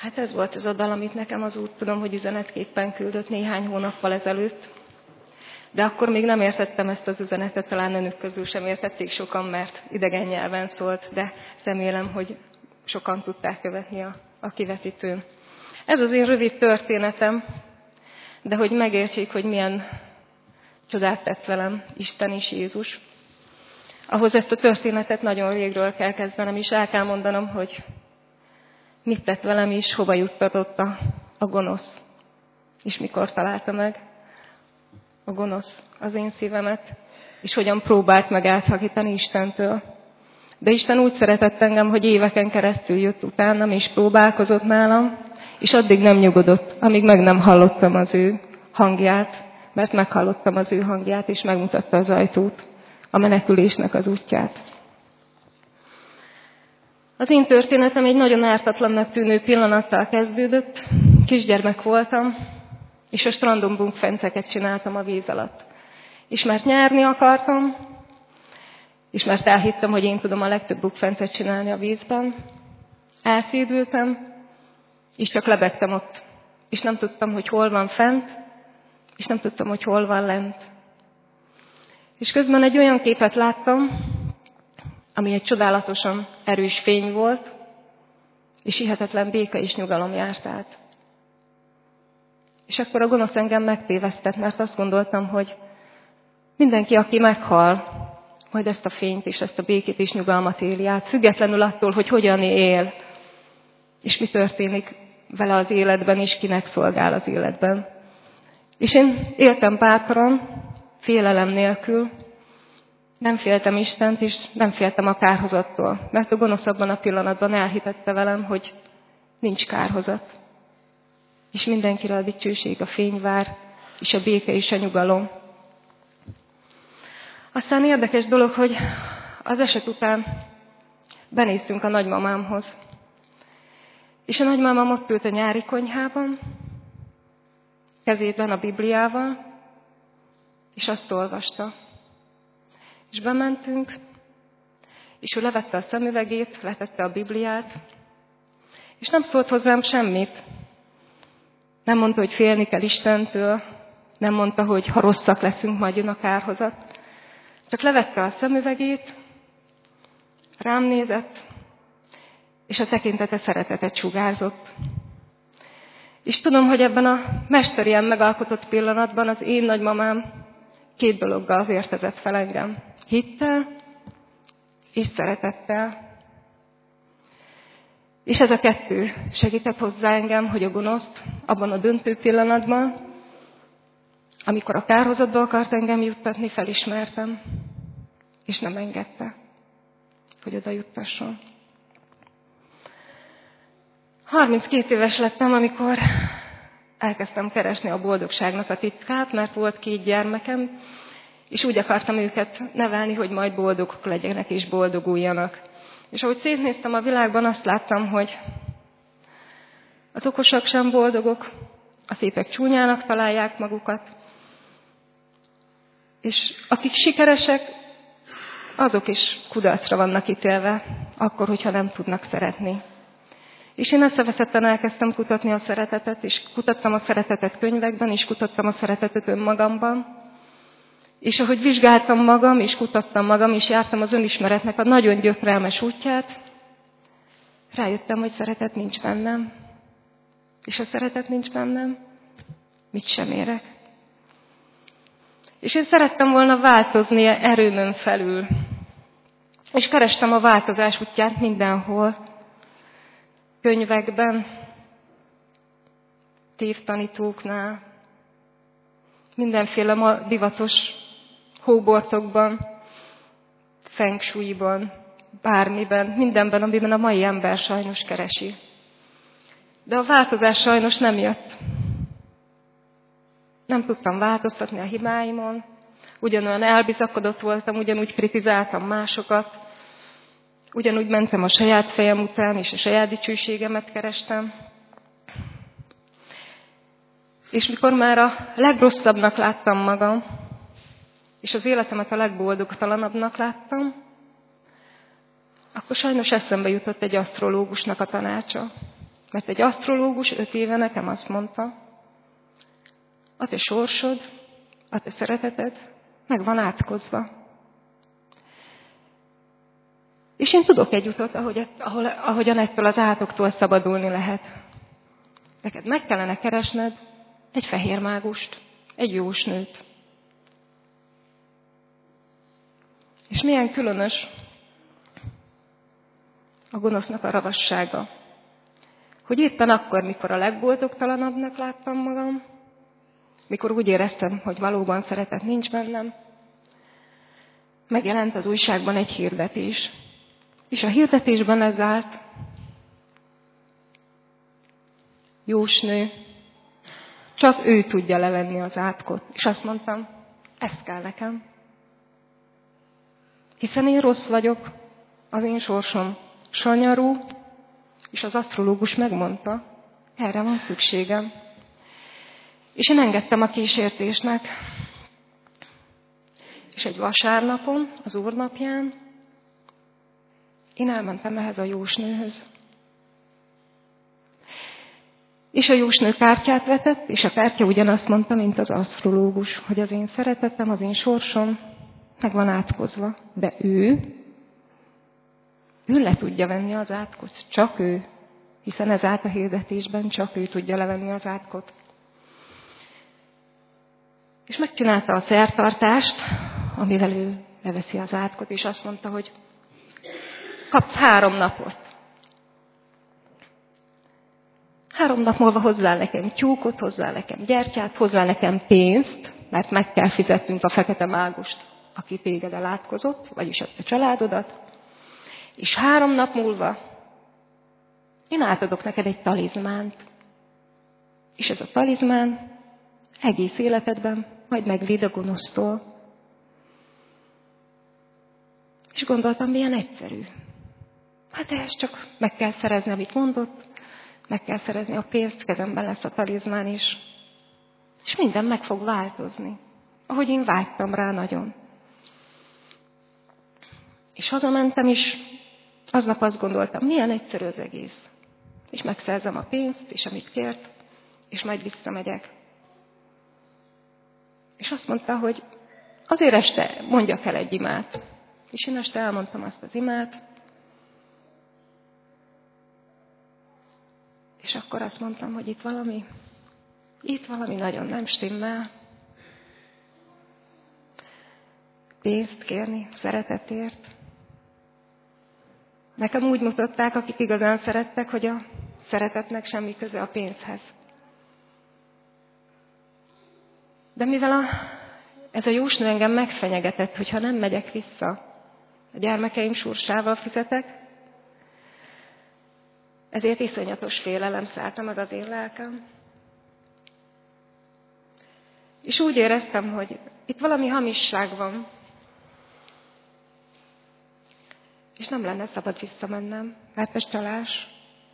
Hát ez volt az a dal, amit nekem az Úr, tudom, hogy üzenetképpen küldött néhány hónappal ezelőtt. De akkor még nem értettem ezt az üzenetet, talán önök közül sem értették sokan, mert idegen nyelven szólt, de remélem, hogy sokan tudták követni a kivetítőn. Ez az én rövid történetem, de hogy megértsék, hogy milyen csodát tett velem Isten és Jézus. Ahhoz ezt a történetet nagyon régről kell kezdenem, és el kell mondanom, hogy mit tett velem is, hova juttatott a gonosz, és mikor találta meg a gonosz az én szívemet, és hogyan próbált meg elszakítani Istentől. De Isten úgy szeretett engem, hogy éveken keresztül jött utánam, és próbálkozott nálam, és addig nem nyugodott, amíg meg nem hallottam az ő hangját, mert meghallottam az ő hangját, és megmutatta az ajtót, a menekülésnek az útját. Az én történetem egy nagyon ártatlannak tűnő pillanattal kezdődött. Kisgyermek voltam, és a strandon bunkfenceket csináltam a víz alatt. És mert nyerni akartam, és mert elhittem, hogy én tudom a legtöbb bunkfencet csinálni a vízben, elszédültem, és csak lebegtem ott. És nem tudtam, hogy hol van fent, és nem tudtam, hogy hol van lent. És közben egy olyan képet láttam, ami egy csodálatosan erős fény volt, és hihetetlen béke és nyugalom járt át. És akkor a gonosz engem megtévesztett, mert azt gondoltam, hogy mindenki, aki meghal, majd ezt a fényt és ezt a békét és nyugalmat éli át, függetlenül attól, hogy hogyan él, és mi történik vele az életben, és kinek szolgál az életben. És én éltem bátran, félelem nélkül, nem féltem Istent, és nem féltem a kárhozattól, mert a gonosz abban a pillanatban elhitette velem, hogy nincs kárhozat. És mindenkire a dicsőség, a fény vár, és a béke és a nyugalom. Aztán érdekes dolog, hogy az eset után benéztünk a nagymamámhoz. És a nagymamám ott ült a nyári konyhában, kezében a Bibliával, és azt olvasta. És bementünk, és ő levette a szemüvegét, letette a Bibliát, és nem szólt hozzám semmit. Nem mondta, hogy félni kell Istentől, nem mondta, hogy ha rosszak leszünk, majd jön a kárhozat. Csak levette a szemüvegét, rám nézett, és a tekintete szeretetet sugárzott. És tudom, hogy ebben a mesterien megalkotott pillanatban az én nagymamám 2 dologgal vértezett fel engem. Hittel és szeretettel. És ez a 2 segített hozzá engem, hogy a gonoszt abban a döntő pillanatban, amikor a kárhozatba akart engem juttatni, felismertem, és nem engedte, hogy oda juttasson. 32 éves lettem, amikor elkezdtem keresni a boldogságnak a titkát, mert volt 2 gyermekem, és úgy akartam őket nevelni, hogy majd boldogok legyenek és boldoguljanak. És ahogy szétnéztem a világban, azt láttam, hogy az okosak sem boldogok, a szépek csúnyának találják magukat, és akik sikeresek, azok is kudarcra vannak ítélve, akkor, hogyha nem tudnak szeretni. És én összeveszetten elkezdtem kutatni a szeretetet, és kutattam a szeretetet könyvekben, és kutattam a szeretetet önmagamban. És ahogy vizsgáltam magam, és kutattam magam, és jártam az önismeretnek a nagyon gyötrelmes útját, rájöttem, hogy szeretet nincs bennem. És ha szeretet nincs bennem, mit sem érek. És én szerettem volna változni erőmön felül. És kerestem a változás útját mindenhol. Könyvekben, tévtanítóknál, mindenféle ma divatos hóbortokban, feng shuiban, bármiben, mindenben, amiben a mai ember sajnos keresi. De a változás sajnos nem jött. Nem tudtam változtatni a hibáimon, ugyanolyan elbizakodott voltam, ugyanúgy kritizáltam másokat, ugyanúgy mentem a saját fejem után, és a saját dicsőségemet kerestem. És mikor már a legrosszabbnak láttam magam, és az életemet a legboldogtalanabbnak láttam, akkor sajnos eszembe jutott egy asztrológusnak a tanácsa. Mert egy asztrológus 5 éve nekem azt mondta, a te sorsod, a te szereteted meg van átkozva. És én tudok egy utat, ahogyan ettől az átoktól szabadulni lehet. Neked meg kellene keresned egy fehér mágust, egy jósnőt. És milyen különös a gonosznak a ravassága, hogy éppen akkor, mikor a legboldogtalanabbnak láttam magam, mikor úgy éreztem, hogy valóban szeretet nincs bennem, megjelent az újságban egy hirdetés. És a hirdetésben ez állt: jósnő, csak ő tudja levenni az átkot. És azt mondtam, ez kell nekem. Hiszen én rossz vagyok, az én sorsom sanyarú, és az asztrológus megmondta, erre van szükségem. És én engedtem a kísértésnek. És egy vasárnapon, az úrnapján, én elmentem ehhez a jósnőhöz. És a jósnő kártyát vetett, és a kártya ugyanazt mondta, mint az asztrológus, hogy az én szeretetem, az én sorsom meg van átkozva. De ő le tudja venni az átkot. Csak ő. Hiszen ez állt a hirdetésben, csak ő tudja levenni az átkot. És megcsinálta a szertartást, amivel ő leveszi az átkot, és azt mondta, hogy kapsz 3 napot. 3 nap múlva hozzá nekem tyúkot, hozzá nekem gyertyát, hozzá nekem pénzt, mert meg kell fizetnünk a fekete mágust, aki téged elátkozott, vagyis a te családodat. És 3 nap múlva én átadok neked egy talizmánt. És ez a talizmán egész életedben majd megvéd a gonosztól. És gondoltam, milyen egyszerű. Hát ehhez csak meg kell szerezni, amit mondott, meg kell szerezni a pénzt, kezemben lesz a talizmán is. És minden meg fog változni, ahogy én vágytam rá nagyon. És hazamentem is, aznap azt gondoltam, milyen egyszerű az egész. És megszerzem a pénzt, és amit kért, és majd visszamegyek. És azt mondta, hogy azért este mondjak el egy imát. És én este elmondtam azt az imát, és akkor azt mondtam, hogy itt valami nagyon nem stimmel. Pénzt kérni, szeretetért. Nekem úgy mutatták, akik igazán szerettek, hogy a szeretetnek semmi köze a pénzhez. De mivel ez a jósnő engem megfenyegetett, hogyha nem megyek vissza, a gyermekeim sorsával fizetek, ezért iszonyatos félelem szállta meg az én lelkem. És úgy éreztem, hogy itt valami hamisság van, és nem lenne szabad visszamennem, mert ez csalás.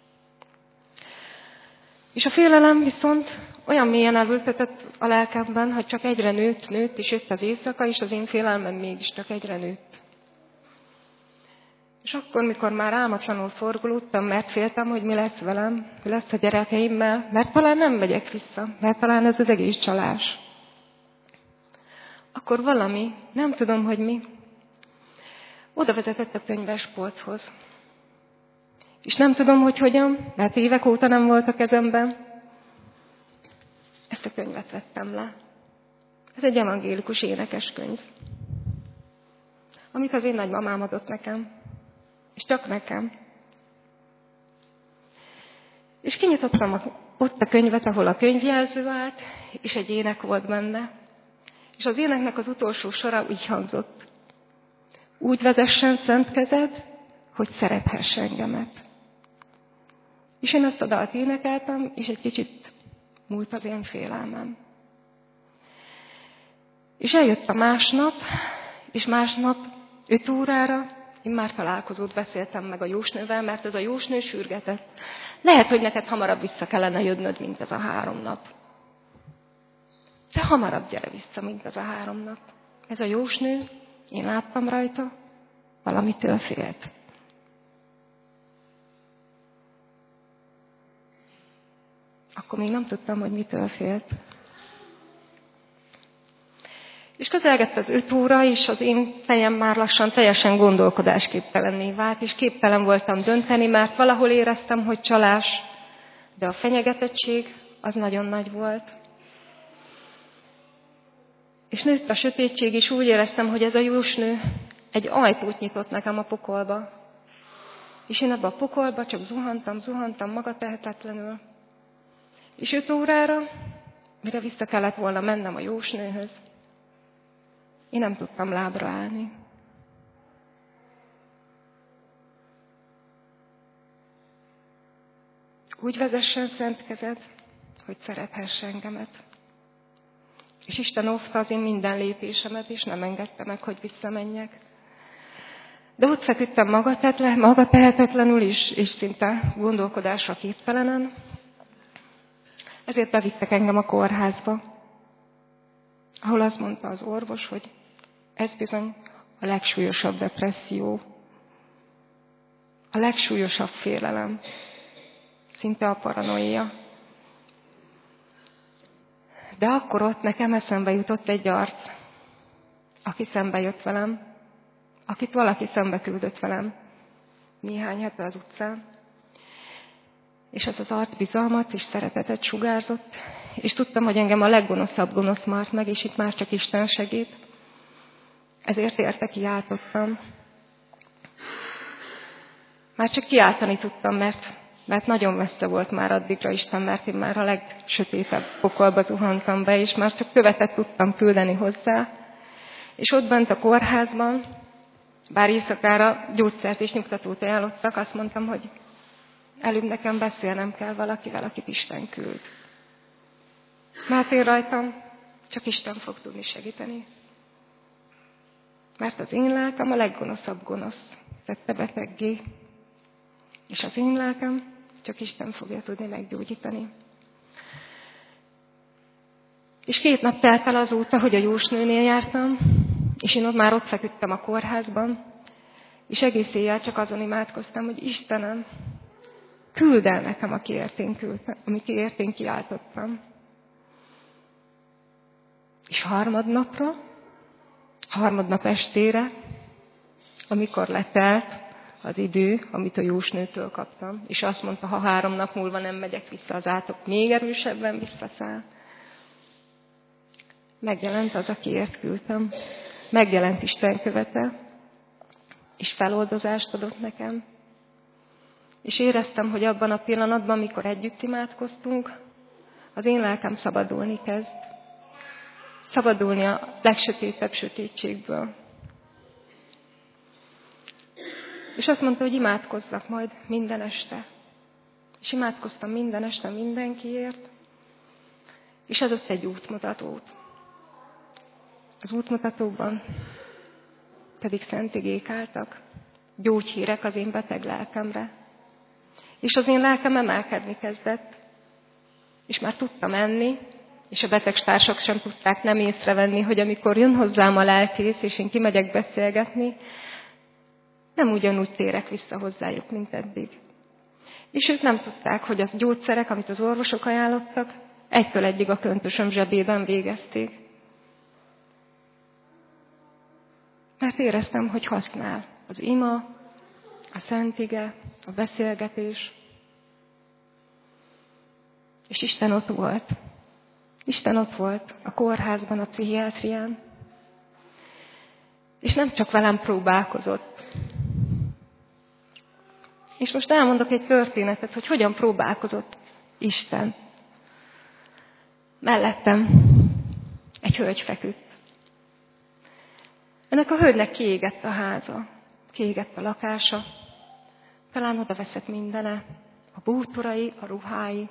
És a félelem viszont olyan mélyen elültetett a lelkemben, hogy csak egyre nőtt, és jött az éjszaka, és az én félelmem mégiscsak egyre nőtt. És akkor, mikor már álmatlanul forgolódtam, mert féltem, hogy mi lesz velem, mi lesz a gyerekeimmel, mert talán nem megyek vissza, mert talán ez az egész csalás. Akkor valami, nem tudom, hogy mi, oda vezetett a könyvespolchoz. És nem tudom, hogy hogyan, mert évek óta nem volt a kezemben. Ezt a könyvet vettem le. Ez egy evangélikus énekeskönyv, amit az én nagymamám adott nekem. És csak nekem. És kinyitottam ott a könyvet, ahol a könyvjelző állt, és egy ének volt benne. És az éneknek az utolsó sora így hangzott. Úgy vezessen szent kezed, hogy szerethess engemet. És én ezt a dalt énekeltem, és egy kicsit múlt az én félelmem. És eljött a másnap, és másnap 5 órára én már találkozót beszéltem meg a jósnővel, mert ez a jósnő sürgetett. Lehet, hogy neked hamarabb vissza kellene jönnöd, mint ez a 3 nap. De hamarabb gyere vissza, mint ez a 3 nap. Ez a jósnő, én láttam rajta, valamitől félt. Akkor még nem tudtam, hogy mitől félt. És közelgett az 5 óra, és az én fejem már lassan teljesen gondolkodásképtelenné vált, és képtelen voltam dönteni, mert valahol éreztem, hogy csalás, de a fenyegetettség az nagyon nagy volt. És nőtt a sötétség, és úgy éreztem, hogy ez a jósnő egy ajtót nyitott nekem a pokolba. És én abba a pokolba csak zuhantam magatehetetlenül. És 5 órára, mire vissza kellett volna mennem a jósnőhöz, én nem tudtam lábra állni. Úgy vezessen szent kezed, hogy szerethess engemet. És Isten óvta az én minden lépésemet, és nem engedte meg, hogy visszamenjek. De ott feküdtem magatehetetlenül is, és szinte gondolkodásra képtelenen. Ezért bevittek engem a kórházba, ahol azt mondta az orvos, hogy ez bizony a legsúlyosabb depresszió, a legsúlyosabb félelem, szinte a paranoia. De akkor ott nekem eszembe jutott egy arc, aki szembe jött velem, akit valaki szembe küldött velem néhány hete az utcán. És ez az arc bizalmat és szeretetet sugárzott, és tudtam, hogy engem a leggonoszabb gonosz mart meg, és itt már csak Isten segít. Ezért érte kiáltottam. Már csak kiáltani tudtam, mert nagyon messze volt már addigra Isten, mert én már a legsötétebb pokolba zuhantam be, és már csak követet tudtam küldeni hozzá. És ott bent a kórházban, bár éjszakára gyógyszert és nyugtatót ajánlottak, azt mondtam, hogy előbb nekem beszélnem kell valakivel, akit Isten küld. Mert én rajtam csak Isten fog tudni segíteni. Mert az én lelkem a leggonoszabb gonosz tette beteggé, és az én lelkem csak Isten fogja tudni meggyógyítani. És 2 nap telt el azóta, hogy a jósnőnél jártam, és én már ott feküdtem a kórházban, és egész éjjel csak azon imádkoztam, hogy Istenem, küld el nekem, akiért én kiáltottam. És harmadnap estére, amikor letelt az idő, amit a jósnőtől kaptam, és azt mondta, ha 3 nap múlva nem megyek vissza, az átok még erősebben visszaszáll. Megjelent az, akiért küldtem. Megjelent Isten követe, és feloldozást adott nekem. És éreztem, hogy abban a pillanatban, amikor együtt imádkoztunk, az én lelkem szabadulni kezd. Szabadulni a legsötétebb sötétségből. És azt mondta, hogy imádkozzak majd minden este. És imádkoztam minden este mindenkiért, és adott egy útmutatót. Az útmutatóban pedig szent igék álltak, gyógyhírek az én beteg lelkemre. És az én lelkem emelkedni kezdett, és már tudtam enni, és a betegtársak sem tudták nem észrevenni, hogy amikor jön hozzám a lelkész, és én kimegyek beszélgetni, nem ugyanúgy térek vissza hozzájuk, mint eddig. És ők nem tudták, hogy az gyógyszerek, amit az orvosok ajánlottak, egytől egyig a köntösöm zsebében végezték. Mert éreztem, hogy használ az ima, a szent ige, a beszélgetés. És Isten ott volt. Isten ott volt a kórházban, a pszichiátrián. És nem csak velem próbálkozott. És most elmondok egy történetet, hogy hogyan próbálkozott Isten. Mellettem egy hölgy feküdt. Ennek a hölgynek kiégett a háza, kiégett a lakása, talán oda veszett mindene, a bútorai, a ruhái.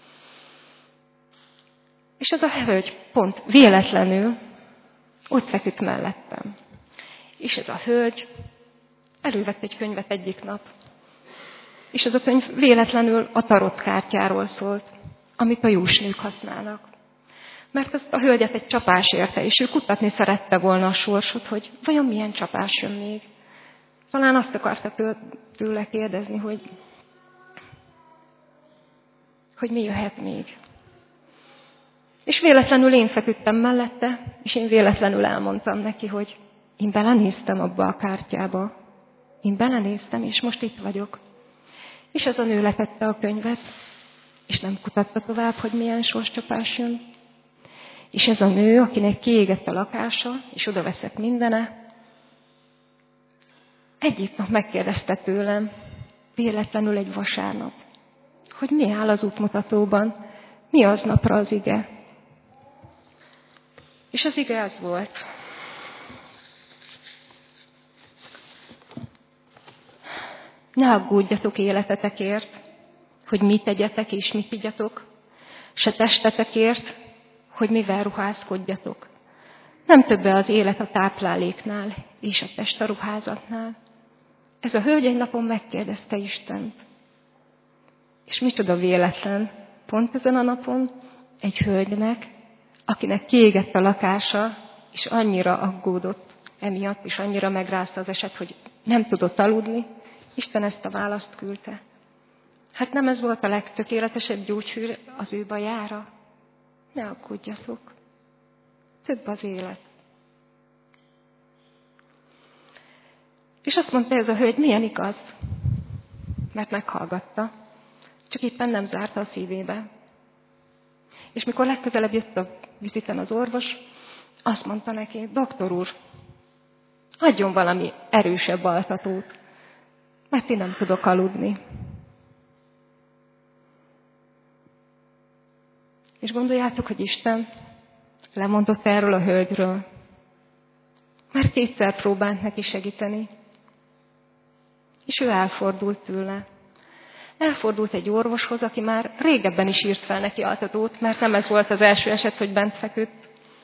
És ez a hölgy pont véletlenül ott feküdt mellettem. És ez a hölgy elővett egy könyvet egyik nap. És ez a könyv véletlenül a tarotkártyáról szólt, amit a jósnők használnak. Mert ezt a hölgyet egy csapás érte, és ő kutatni szerette volna a sorsot, hogy vajon milyen csapás jön még. Talán azt akarta tőle kérdezni, hogy hogy mi jöhet még. És véletlenül én feküdtem mellette, és én véletlenül elmondtam neki, hogy én belenéztem abba a kártyába. Én belenéztem, és most itt vagyok. És az a nő letette a könyvet, és nem kutatta tovább, hogy milyen sorscsapás jön. És ez a nő, akinek kiégett a lakása, és oda veszett mindene, egyik nap megkérdezte tőlem, véletlenül egy vasárnap, hogy mi áll az útmutatóban, mi aznapra az ige. És az ige az volt. Ne aggódjatok életetekért, hogy mit tegyetek és mit igyatok, se testetekért, hogy mivel ruházkodjatok. Nem többe az élet a tápláléknál és a test a ruházatnál. Ez a hölgy egy napon megkérdezte Istent. És micsoda véletlen, pont ezen a napon egy hölgynek, akinek kiégett a lakása, és annyira aggódott emiatt, és annyira megrázta az eset, hogy nem tudott aludni, Isten ezt a választ küldte. Hát nem ez volt a legtökéletesebb gyógyhűr az ő bajára? Ne aggódjatok. Több az élet. És azt mondta ez a hölgy, milyen igaz? Mert meghallgatta. Csak éppen nem zárta a szívébe. És mikor legközelebb jött a viziten az orvos, azt mondta neki, doktor úr, adjon valami erősebb altatót, mert én nem tudok aludni. És gondoljátok, hogy Isten lemondott erről a hölgyről. Már kétszer próbált neki segíteni. És ő elfordult tőle. Elfordult egy orvoshoz, aki már régebben is írt fel neki altatót, mert nem ez volt az első eset, hogy bent feküdt.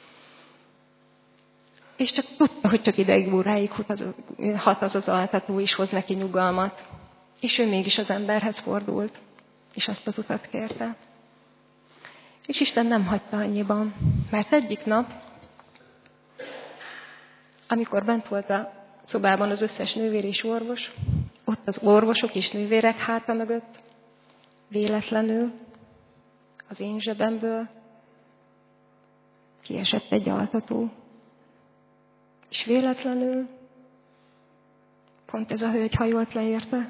És csak tudta, hogy csak ideig óráig hat az az altató, és hoz neki nyugalmat. És ő mégis az emberhez fordult, és azt az utat kérte. És Isten nem hagyta annyiban, mert egyik nap, amikor bent volt a szobában az összes nővér és orvos, ott az orvosok és nővérek háta mögött, véletlenül az én zsebemből kiesett egy altató. És véletlenül pont ez a hölgy hajolt le érte.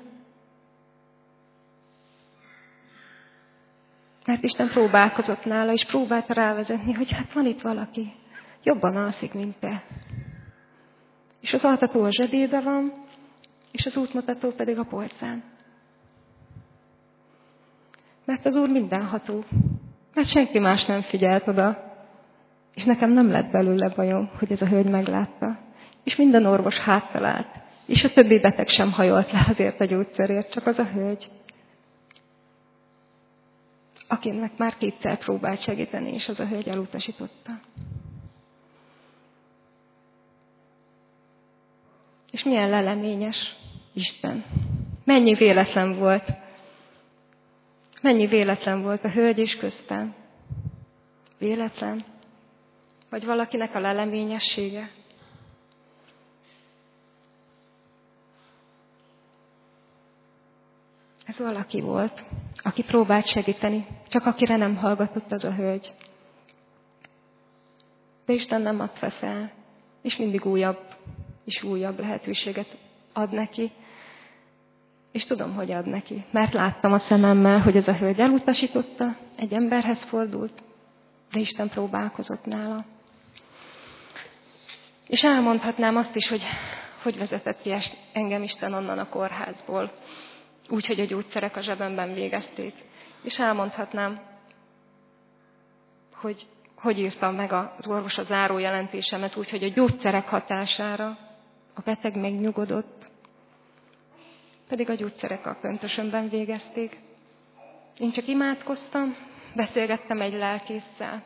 Mert Isten próbálkozott nála, és próbálta rávezetni, hogy hát van itt valaki, jobban alszik, mint te. És az altató a zsebébe van, és az útmutató pedig a polcán. Mert az Úr mindenható, mert senki más nem figyelt oda. És nekem nem lett belőle bajom, hogy ez a hölgy meglátta. És minden orvos háttalált. És a többi beteg sem hajolt le azért a gyógyszerért, csak az a hölgy, akinek már kétszer próbált segíteni, és az a hölgy elutasította. És milyen leleményes Isten. Mennyi véletlen volt. Mennyi véletlen volt a hölgy és köztem. Véletlen. Vagy valakinek a leleményessége. Ez valaki volt, aki próbált segíteni, csak akire nem hallgatott az a hölgy. De Isten nem adta fel, és mindig újabb és újabb lehetőséget ad neki. És tudom, hogy ad neki, mert láttam a szememmel, hogy ez a hölgy elutasította, egy emberhez fordult, de Isten próbálkozott nála. És elmondhatnám azt is, hogy vezetett ki engem Isten onnan a kórházból, úgy, hogy a gyógyszerek a zsebemben végezték. És elmondhatnám, hogy írtam meg az orvos a zárójelentésemet úgy, hogy a gyógyszerek hatására a beteg megnyugodott, pedig a gyógyszerek a köntösömben végezték. Én csak imádkoztam, beszélgettem egy lelkésszel.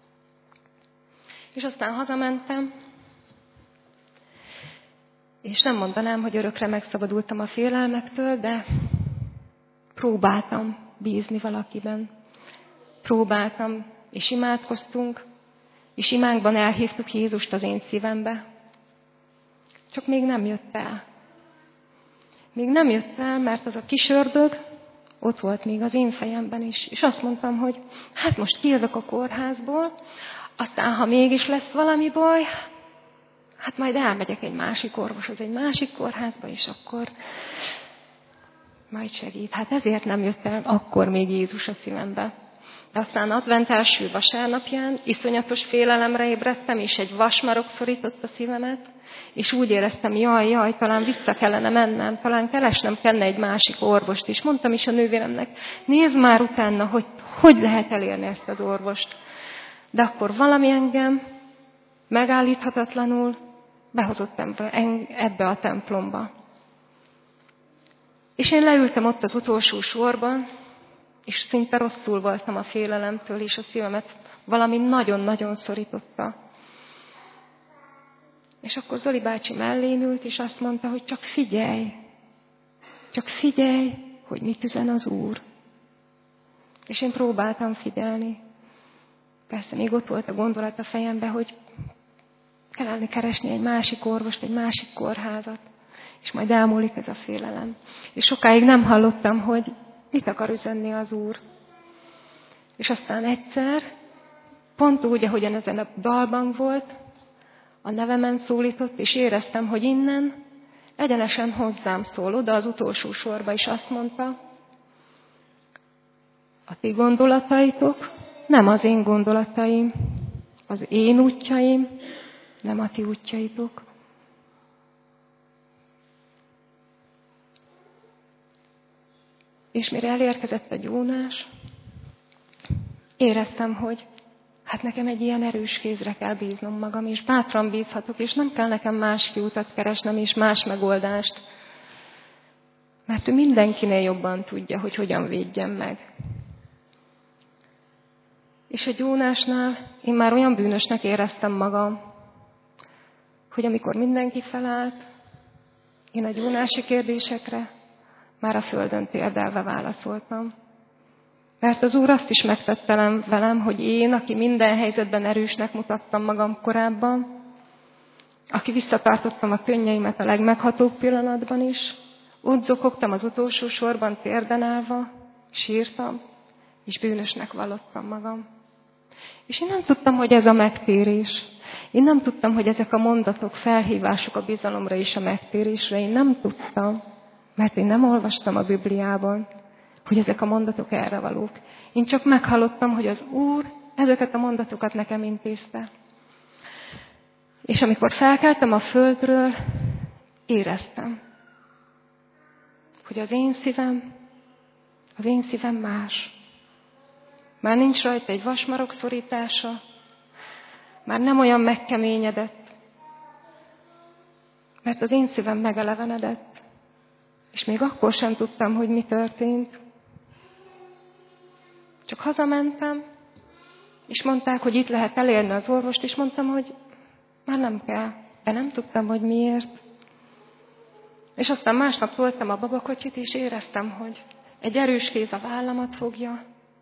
És aztán hazamentem, és nem mondanám, hogy örökre megszabadultam a félelmektől, de próbáltam bízni valakiben. Próbáltam, és imádkoztunk, és imánkban elhívtuk Jézust az én szívembe. Csak még nem jött el. Még nem jött el, mert az a kis ördög, ott volt még az én fejemben is. És azt mondtam, hogy hát most kijövök a kórházból, aztán ha mégis lesz valami baj, hát majd elmegyek egy másik orvoshoz, egy másik kórházba, és akkor majd segít. Hát ezért nem jött el akkor még Jézus a szívembe. De aztán advent első vasárnapján iszonyatos félelemre ébredtem, és egy vasmarok szorított a szívemet, és úgy éreztem, jaj, talán vissza kellene mennem, talán keresnem kellene egy másik orvost is. Mondtam is a nővéremnek, nézd már utána, hogy lehet elérni ezt az orvost. De akkor valami engem megállíthatatlanul behozott ebbe a templomba. És én leültem ott az utolsó sorban, és szinte rosszul voltam a félelemtől, és a szívemet valami nagyon-nagyon szorította. És akkor Zoli bácsi mellém ült, és azt mondta, hogy csak figyelj, hogy mit üzen az Úr. És én próbáltam figyelni. Persze még ott volt a gondolat a fejemben, hogy kellene keresni egy másik orvost, egy másik kórházat, és majd elmúlik ez a félelem. És sokáig nem hallottam, hogy mit akar üzenni az Úr. És aztán egyszer, pont úgy, ahogyan ezen a dalban volt, a nevemen szólított, és éreztem, hogy innen egyenesen hozzám szól, oda az utolsó sorba is azt mondta, a ti gondolataitok nem az én gondolataim, az én útjaim nem a ti útjaitok. És mire elérkezett a gyónás, éreztem, hogy hát nekem egy ilyen erős kézre kell bíznom magam, és bátran bízhatok, és nem kell nekem más kiutat keresnem, és más megoldást. Mert ő mindenkinél jobban tudja, hogy hogyan védjem meg. És a gyónásnál én már olyan bűnösnek éreztem magam, hogy amikor mindenki felállt, én a gyónási kérdésekre már a földön térdelve válaszoltam. Mert az Úr azt is megtette velem, hogy én, aki minden helyzetben erősnek mutattam magam korábban, aki visszatartottam a könnyeimet a legmeghatóbb pillanatban is, ott zokogtam az utolsó sorban térden állva, sírtam, és bűnösnek vallottam magam. És én nem tudtam, hogy ez a megtérés. Én nem tudtam, hogy ezek a mondatok felhívások a bizalomra és a megtérésre. Én nem tudtam, mert én nem olvastam a Bibliában, hogy ezek a mondatok erre valók. Én csak meghallottam, hogy az Úr ezeket a mondatokat nekem intézte. És amikor felkeltem a földről, éreztem, hogy az én szívem más. Már nincs rajta egy vasmarok szorítása, már nem olyan megkeményedett, mert az én szívem megelevenedett, és még akkor sem tudtam, hogy mi történt. Csak hazamentem, és mondták, hogy itt lehet elérni az orvost, és mondtam, hogy már nem kell, de nem tudtam, hogy miért. És aztán másnap toltam a babakocsit, és éreztem, hogy egy erős kéz a vállamat fogja,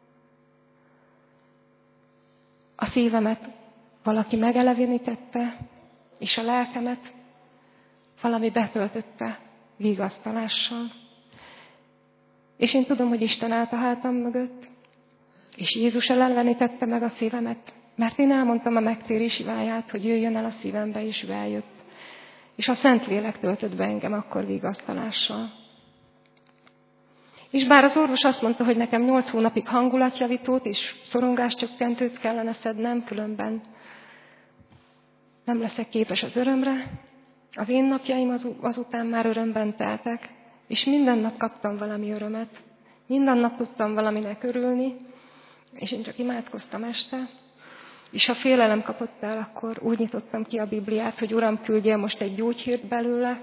a szívemet valaki megelevenítette, és a lelkemet valami betöltötte vigasztalással. És én tudom, hogy Isten állt a hátam mögött, és Jézus elevenítette meg a szívemet, mert én elmondtam a megtérési váját, hogy jöjjön el a szívembe, és ő eljött. És a Szentlélek töltött be engem akkor vigasztalással. És bár az orvos azt mondta, hogy nekem 8 hónapig hangulatjavítót és szorongáscsökkentőt kellene szednem, különben nem leszek képes az örömre, az én napjaim azután már örömben teltek, és minden nap kaptam valami örömet. Minden nap tudtam valaminek örülni, és én csak imádkoztam este, és ha félelem kapott el, akkor úgy nyitottam ki a Bibliát, hogy Uram, küldjél most egy gyógyhírt belőle,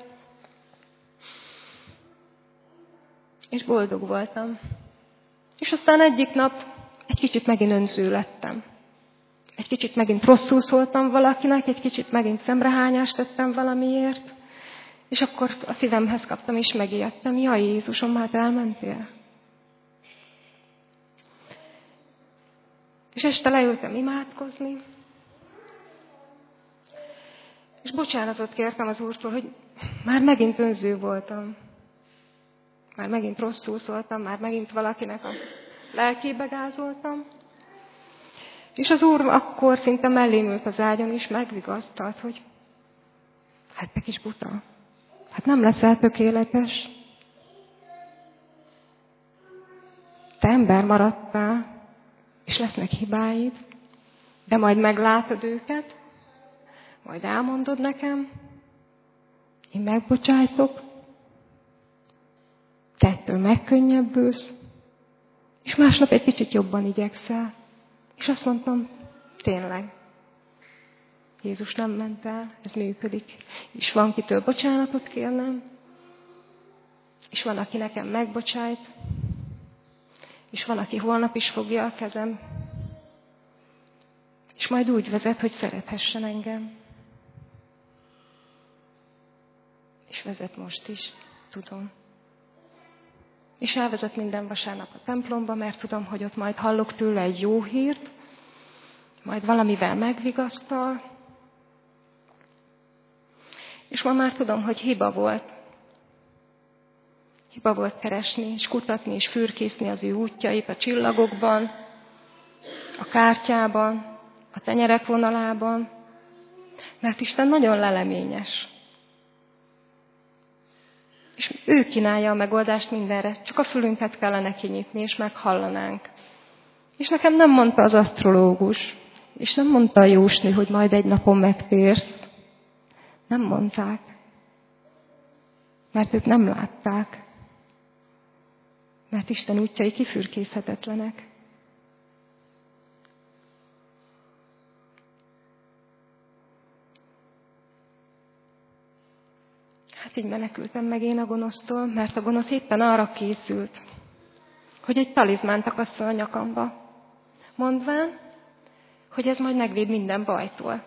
és boldog voltam. És aztán egyik nap egy kicsit megint önző lettem. Egy kicsit megint rosszul szóltam valakinek, egy kicsit megint szemrehányást tettem valamiért, és akkor a szívemhez kaptam, és megijedtem. Jaj, Jézusom, hát elmentél? És este leültem imádkozni, és bocsánatot kértem az Úrtól, hogy már megint önző voltam. Már megint rosszul szóltam, már megint valakinek a lelkébe gázoltam. És az Úr akkor szinte mellém ült az ágyon, és megvigasztalt, hogy hát te kis buta, hát nem leszel tökéletes. Te ember maradtál, és lesznek hibáid, de majd meglátod őket, majd elmondod nekem, én megbocsájtok, te ettől megkönnyebbülsz, és másnap egy kicsit jobban igyekszel. És azt mondtam, tényleg, Jézus nem ment el, ez működik. És van, kitől bocsánatot kérnem, és van, aki nekem megbocsájt, és van, aki holnap is fogja a kezem, és majd úgy vezet, hogy szerethessen engem. És vezet most is, tudom. És elvezet minden vasárnap a templomba, mert tudom, hogy ott majd hallok tőle egy jó hírt, majd valamivel megvigasztal. És ma már tudom, hogy hiba volt. Hiba volt keresni, és kutatni, és fürkészni az ő útjait a csillagokban, a kártyában, a tenyerek vonalában, mert Isten nagyon leleményes. És ő kínálja a megoldást mindenre, csak a fülünket kellene kinyitni, és meghallanánk. És nekem nem mondta az asztrológus, és nem mondta a jósnő, hogy majd egy napon megtérsz. Nem mondták, mert ők nem látták, mert Isten útjai kifürkészhetetlenek. Hát így menekültem meg én a gonosztól, mert a gonosz éppen arra készült, hogy egy talizmánt akasszol a nyakamba, mondván, hogy ez majd megvéd minden bajtól.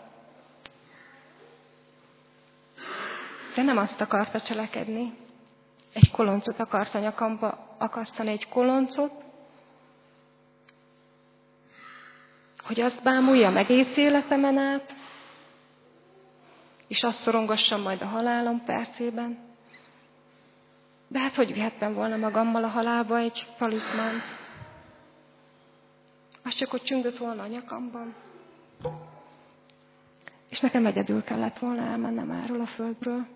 De nem azt akarta cselekedni. Egy koloncot akart a nyakamba akasztani, egy koloncot, hogy azt bámuljam egész életemen át, és azt szorongassam majd a halálom percében. De hát hogy vihettem volna magammal a halálba egy talizmánt? Az csak, hogy csüngött volna a nyakamban. És nekem egyedül kellett volna elmennem erről a földről.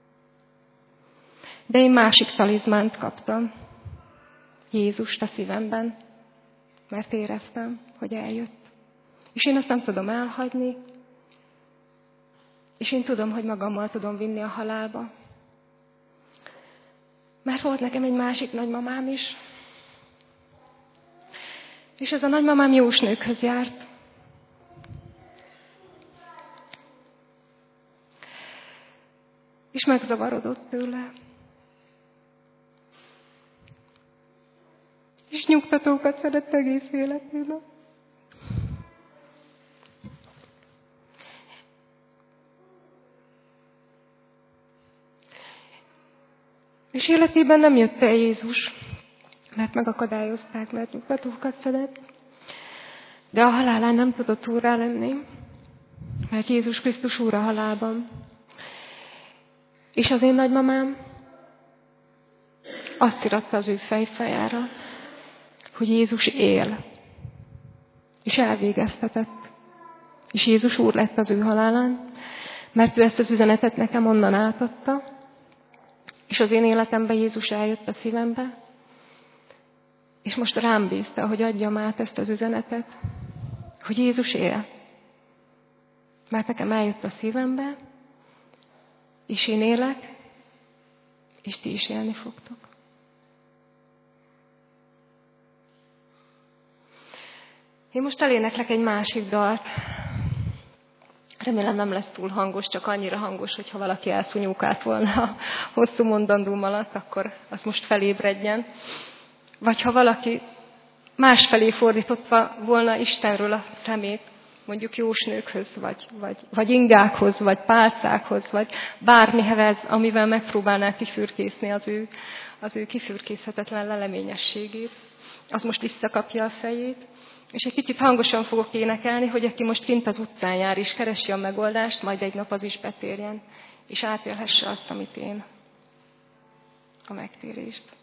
De én másik talizmánt kaptam. Jézust a szívemben, mert éreztem, hogy eljött. És én azt nem tudom elhagyni, és én tudom, hogy magammal tudom vinni a halálba. Mert volt nekem egy másik nagymamám is, és ez a nagymamám jósnőkhöz járt. És megzavarodott tőle. És nyugtatókat szedett egész életében. És életében nem jött el Jézus, mert megakadályozták, mert nyugtatókat szedett. De a halálán nem tudott úrrá lenni, mert Jézus Krisztus úr a halálban. És az én nagymamám azt iratta az ő fejfájára, hogy Jézus él, és elvégeztetett. És Jézus úr lett az ő halálán, mert ő ezt az üzenetet nekem onnan átadta, és az én életemben Jézus eljött a szívembe, és most rám bízta, hogy adjam át ezt az üzenetet, hogy Jézus él. Mert nekem eljött a szívembe, és én élek, és ti is élni fogtok. Én most eléneklek egy másik dalt. Remélem nem lesz túl hangos, csak annyira hangos, hogyha valaki elszúnyókált volna a hosszú mondandóm alatt, akkor az most felébredjen. Vagy ha valaki másfelé fordította volna Istenről a szemét, mondjuk jósnőkhöz, vagy ingákhoz, vagy pálcákhoz, vagy bármihez, amivel megpróbálná kifürkészni az ő kifürkészhetetlen leleményességét, az most visszakapja a fejét. És egy kicsit hangosan fogok énekelni, hogy aki most kint az utcán jár és keresi a megoldást, majd egy nap az is betérjen, és átélhesse azt, amit én, a megtérést.